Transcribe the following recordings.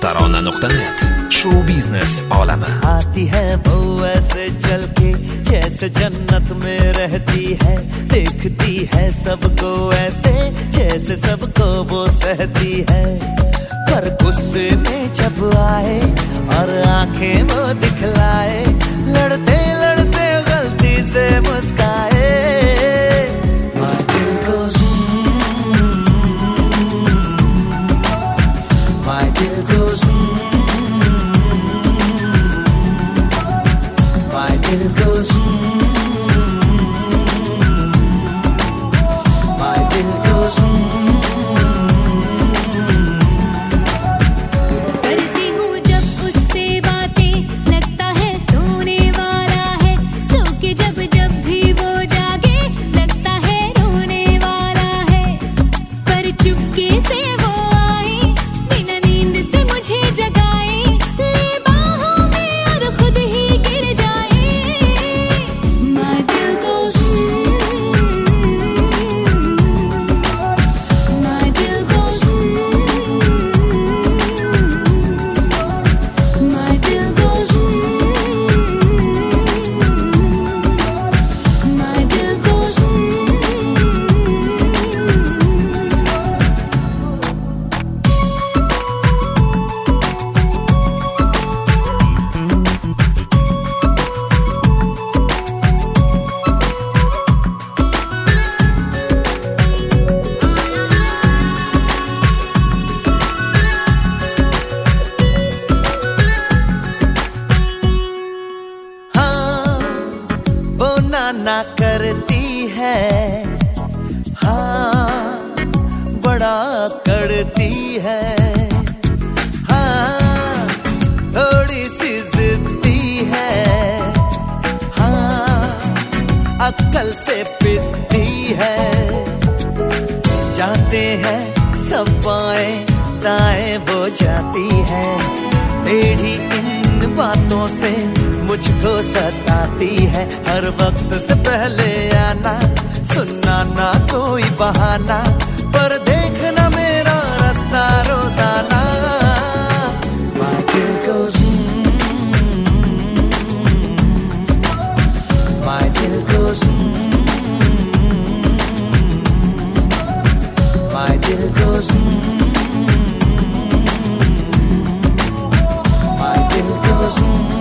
tarona.net show business आलमी। आती है वो ऐसे चल के जैसे जन्नत में रहती है, देखती है सबको ऐसे जैसे सबको वो सहती है। पर गुस्से में जब आए और आंखें वो दिखलाए, लड़ते लड़ते गलती से मुस्काए। My दिल goes my दिल goes my दिल goes my दिल goes करती हूँ जब उससे बातें, लगता है सोने वाला है। सो के जब जब भी वो जागे, लगता है रोने वाला है। पर चुपके से वो आए, बिना नींद से मुझे जगाए, ले बाहों में और खुद ही गिर जाए। My दिल goes my दिल goes my दिल goes my दिल goes हाँ, वो नाना करती है, हाँ बड़ा करती है। हाँ, थोड़ी सी जिद्दी है, हाँ अक्ल से पिटती है। जाते हैं सब बाएं दाएं वो जाती है, टेढ़ी इन बातों से मुझको सताती है। हर वक्त से पहले आना, सुनना ना कोई बहाना, पर देखना मेरा रास्ता रोजाना। My दिल goes my दिल goes my दिल goes my दिल goes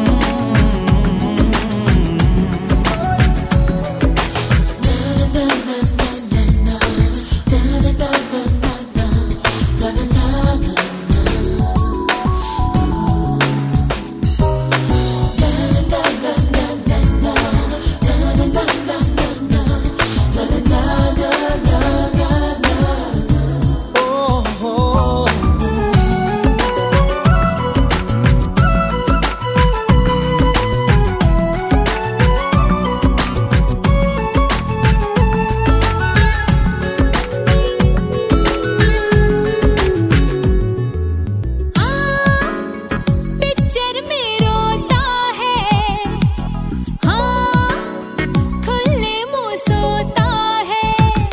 पिक्चर में रोता है, हाँ खुले मुँह सोता है।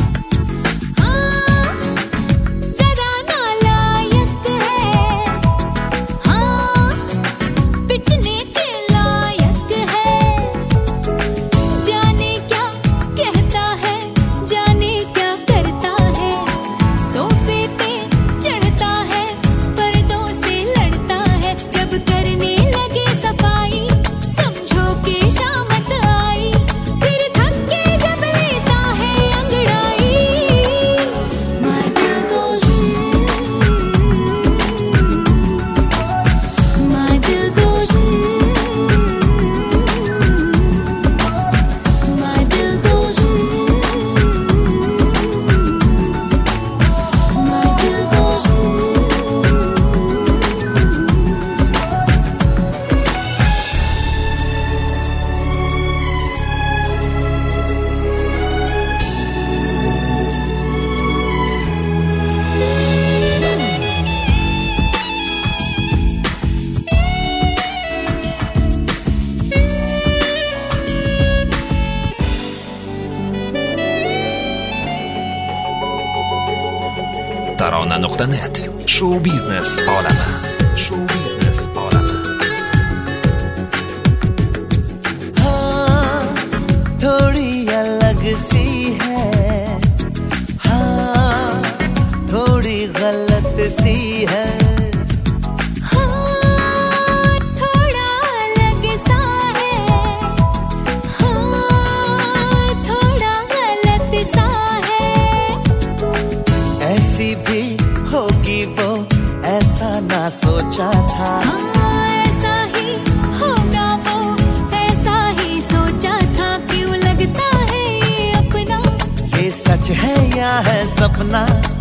हाँ जरा नालायक है, हाँ पिटने के लायक है। जाने क्या कहता है, जाने क्या करता है। सोफे पे चढ़ता है, पर्दों से लड़ता है। जब करने लगे सफाई, समझो कि शामत आई। फिर थक के जब लेता है अंगड़ाई। My दिल goes my दिल goes my दिल goes my दिल goes tarona.net show business Aalmi. Show business Aalam. हाँ, थोड़ी अलग सी है, हाँ, थोड़ी गलत सी है। होगी वो ऐसा ना सोचा था, हाँ, ऐसा ही होगा वो ऐसा ही सोचा था। क्यों लगता है ये अपना, ये सच है या है सपना?